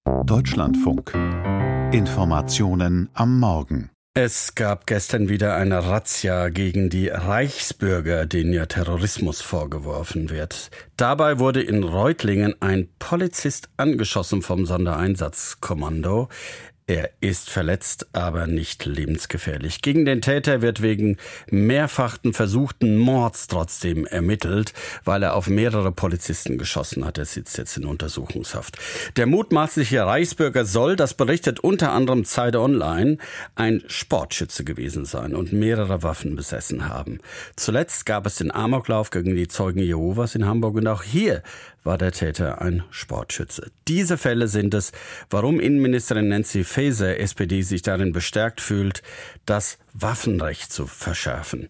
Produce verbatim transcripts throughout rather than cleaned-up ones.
Deutschlandfunk. Informationen am Morgen. Es gab gestern wieder eine Razzia gegen die Reichsbürger, denen ja Terrorismus vorgeworfen wird. Dabei wurde in Reutlingen ein Polizist angeschossen vom Sondereinsatzkommando. Er ist verletzt, aber nicht lebensgefährlich. Gegen den Täter wird wegen mehrfachen versuchten Mords trotzdem ermittelt, weil er auf mehrere Polizisten geschossen hat. Er sitzt jetzt in Untersuchungshaft. Der mutmaßliche Reichsbürger soll, das berichtet unter anderem Zeit Online, ein Sportschütze gewesen sein und mehrere Waffen besessen haben. Zuletzt gab es den Amoklauf gegen die Zeugen Jehovas in Hamburg und auch hier war der Täter ein Sportschütze. Diese Fälle sind es, warum Innenministerin Nancy Faeser, S P D, sich darin bestärkt fühlt, das Waffenrecht zu verschärfen.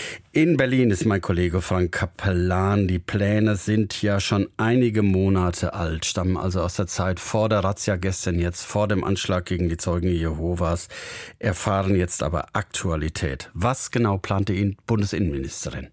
In Berlin ist mein Kollege Frank Kapellan. Die Pläne sind ja schon einige Monate alt, stammen also aus der Zeit vor der Razzia gestern, jetzt vor dem Anschlag gegen die Zeugen Jehovas, erfahren jetzt aber Aktualität. Was genau plante die Bundesinnenministerin?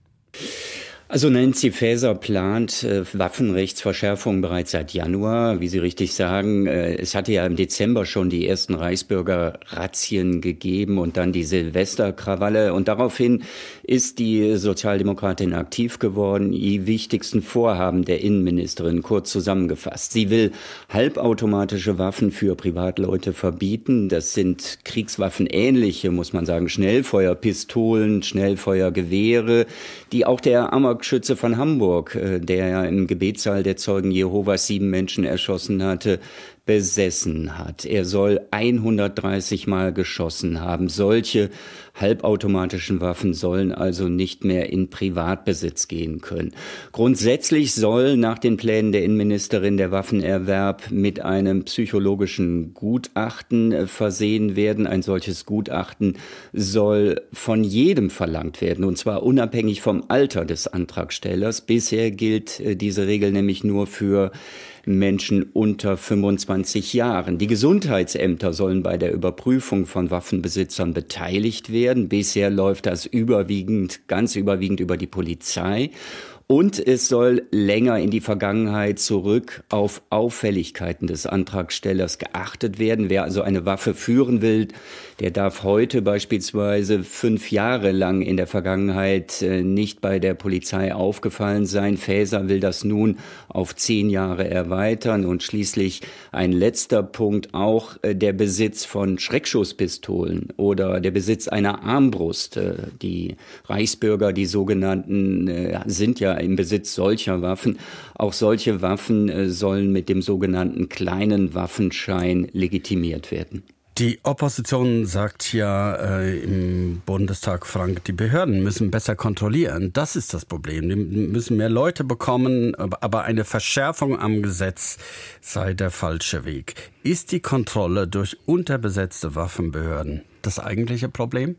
Also Nancy Faeser plant äh, Waffenrechtsverschärfung bereits seit Januar. Wie Sie richtig sagen, äh, es hatte ja im Dezember schon die ersten Reichsbürger-Razzien gegeben und dann die Silvesterkrawalle. Und daraufhin ist die Sozialdemokratin aktiv geworden, die wichtigsten Vorhaben der Innenministerin kurz zusammengefasst. Sie will halbautomatische Waffen für Privatleute verbieten. Das sind kriegswaffenähnliche, muss man sagen, Schnellfeuerpistolen, Schnellfeuergewehre, die auch der Amokschütze von Hamburg, der ja im Gebetssaal der Zeugen Jehovas sieben Menschen erschossen hatte, besessen hat. Er soll hundertdreißig Mal geschossen haben. Solche halbautomatischen Waffen sollen also nicht mehr in Privatbesitz gehen können. Grundsätzlich soll nach den Plänen der Innenministerin der Waffenerwerb mit einem psychologischen Gutachten versehen werden. Ein solches Gutachten soll von jedem verlangt werden, und zwar unabhängig vom Alter des Antragstellers. Bisher gilt diese Regel nämlich nur für Menschen unter fünfundzwanzig Jahren. Die Gesundheitsämter sollen bei der Überprüfung von Waffenbesitzern beteiligt werden. Bisher läuft das überwiegend, ganz überwiegend über die Polizei. Und es soll länger in die Vergangenheit zurück auf Auffälligkeiten des Antragstellers geachtet werden. Wer also eine Waffe führen will, der darf heute beispielsweise fünf Jahre lang in der Vergangenheit nicht bei der Polizei aufgefallen sein. Faeser will das nun auf zehn Jahre erweitern. Und schließlich ein letzter Punkt, auch der Besitz von Schreckschusspistolen oder der Besitz einer Armbrust. Die Reichsbürger, die sogenannten, sind ja im Besitz solcher Waffen. Auch solche Waffen äh, sollen mit dem sogenannten kleinen Waffenschein legitimiert werden. Die Opposition sagt ja äh, im Bundestag, Frank, die Behörden müssen besser kontrollieren. Das ist das Problem. Die müssen mehr Leute bekommen, aber eine Verschärfung am Gesetz sei der falsche Weg. Ist die Kontrolle durch unterbesetzte Waffenbehörden das eigentliche Problem?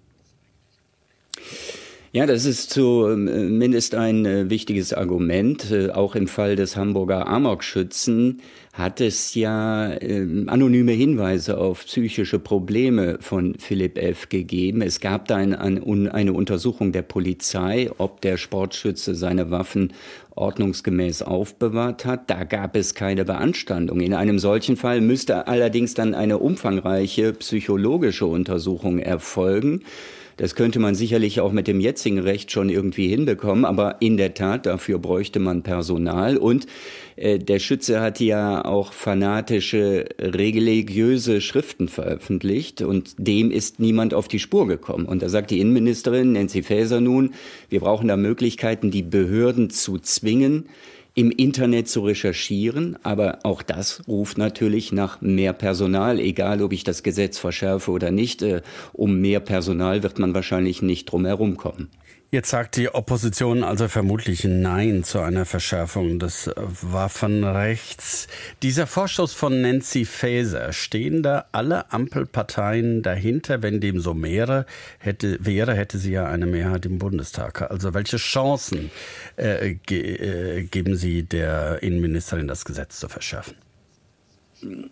Ja, das ist zumindest ein wichtiges Argument. Auch im Fall des Hamburger Amokschützen hat es ja äh, anonyme Hinweise auf psychische Probleme von Philipp F. gegeben. Es gab da ein, ein, eine Untersuchung der Polizei, ob der Sportschütze seine Waffen ordnungsgemäß aufbewahrt hat. Da gab es keine Beanstandung. In einem solchen Fall müsste allerdings dann eine umfangreiche psychologische Untersuchung erfolgen. Das könnte man sicherlich auch mit dem jetzigen Recht schon irgendwie hinbekommen, aber in der Tat, dafür bräuchte man Personal. Und äh, der Schütze hat ja auch fanatische, religiöse Schriften veröffentlicht und dem ist niemand auf die Spur gekommen. Und da sagt die Innenministerin Nancy Faeser nun, wir brauchen da Möglichkeiten, die Behörden zu zwingen, im Internet zu recherchieren, aber auch das ruft natürlich nach mehr Personal, egal ob ich das Gesetz verschärfe oder nicht. Äh, um mehr Personal wird man wahrscheinlich nicht drum herum kommen. Jetzt sagt die Opposition also vermutlich Nein zu einer Verschärfung des Waffenrechts. Dieser Vorstoß von Nancy Faeser, stehen da alle Ampelparteien dahinter? Wenn dem so wäre, hätte, wäre, hätte sie ja eine Mehrheit im Bundestag. Also welche Chancen äh, ge, äh, geben Sie der Innenministerin, das Gesetz zu verschärfen?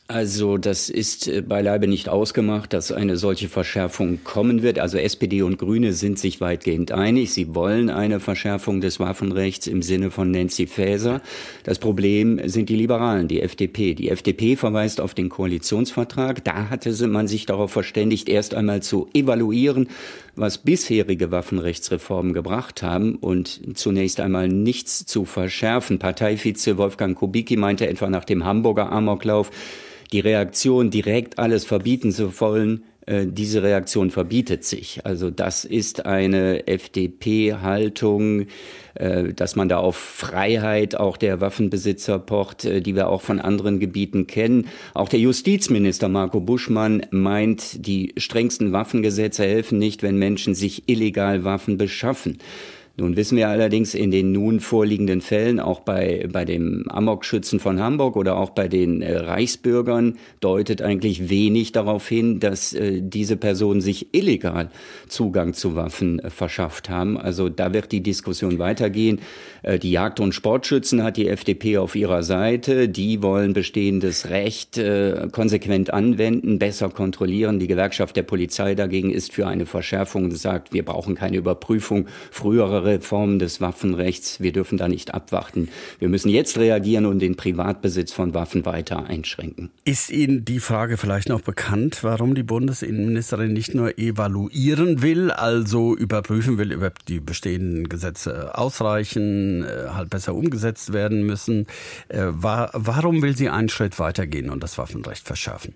Also das ist beileibe nicht ausgemacht, dass eine solche Verschärfung kommen wird. Also S P D und Grüne sind sich weitgehend einig. Sie wollen eine Verschärfung des Waffenrechts im Sinne von Nancy Faeser. Das Problem sind die Liberalen, die F D P. Die F D P verweist auf den Koalitionsvertrag. Da hatte man sich darauf verständigt, erst einmal zu evaluieren, was bisherige Waffenrechtsreformen gebracht haben und zunächst einmal nichts zu verschärfen. Parteivize Wolfgang Kubicki meinte etwa nach dem Hamburger Amoklauf, die Reaktion, direkt alles verbieten zu wollen, äh, diese Reaktion verbietet sich. Also das ist eine F D P-Haltung, äh, dass man da auf Freiheit auch der Waffenbesitzer pocht, äh, die wir auch von anderen Gebieten kennen. Auch der Justizminister Marco Buschmann meint, die strengsten Waffengesetze helfen nicht, wenn Menschen sich illegal Waffen beschaffen. Nun wissen wir allerdings in den nun vorliegenden Fällen, auch bei, bei dem Amokschützen von Hamburg oder auch bei den äh, Reichsbürgern, deutet eigentlich wenig darauf hin, dass äh, diese Personen sich illegal Zugang zu Waffen äh, verschafft haben. Also da wird die Diskussion weitergehen. Äh, die Jagd- und Sportschützen hat die F D P auf ihrer Seite. Die wollen bestehendes Recht äh, konsequent anwenden, besser kontrollieren. Die Gewerkschaft der Polizei dagegen ist für eine Verschärfung und sagt, wir brauchen keine Überprüfung früherer Reformen des Waffenrechts. Wir dürfen da nicht abwarten. Wir müssen jetzt reagieren und den Privatbesitz von Waffen weiter einschränken. Ist Ihnen die Frage vielleicht noch bekannt, warum die Bundesinnenministerin nicht nur evaluieren will, also überprüfen will, ob die bestehenden Gesetze ausreichen, halt besser umgesetzt werden müssen? Warum will sie einen Schritt weitergehen und das Waffenrecht verschärfen?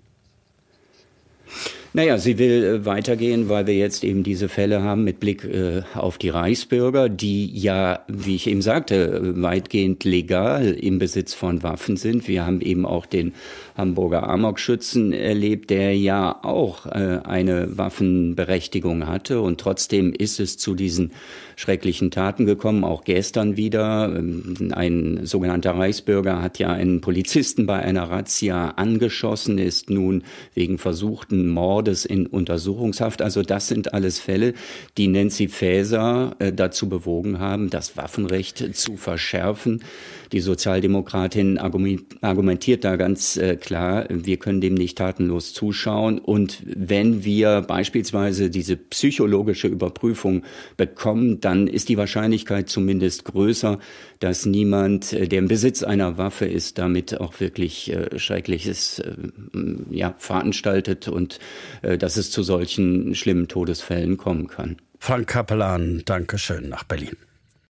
Naja, sie will weitergehen, weil wir jetzt eben diese Fälle haben mit Blick äh, auf die Reichsbürger, die ja, wie ich eben sagte, weitgehend legal im Besitz von Waffen sind. Wir haben eben auch den Hamburger Amokschützen erlebt, der ja auch äh, eine Waffenberechtigung hatte. Und trotzdem ist es zu diesen schrecklichen Taten gekommen, auch gestern wieder. Ein sogenannter Reichsbürger hat ja einen Polizisten bei einer Razzia angeschossen, ist nun wegen versuchten Mordes in Untersuchungshaft. Also das sind alles Fälle, die Nancy Faeser äh, dazu bewogen haben, das Waffenrecht zu verschärfen. Die Sozialdemokratin argumentiert da ganz äh, klar, wir können dem nicht tatenlos zuschauen. Und wenn wir beispielsweise diese psychologische Überprüfung bekommen, dann ist die Wahrscheinlichkeit zumindest größer, dass niemand, äh, der im Besitz einer Waffe ist, damit auch wirklich äh, Schreckliches äh, ja, veranstaltet und äh, dass es zu solchen schlimmen Todesfällen kommen kann. Frank Capellan, danke schön nach Berlin.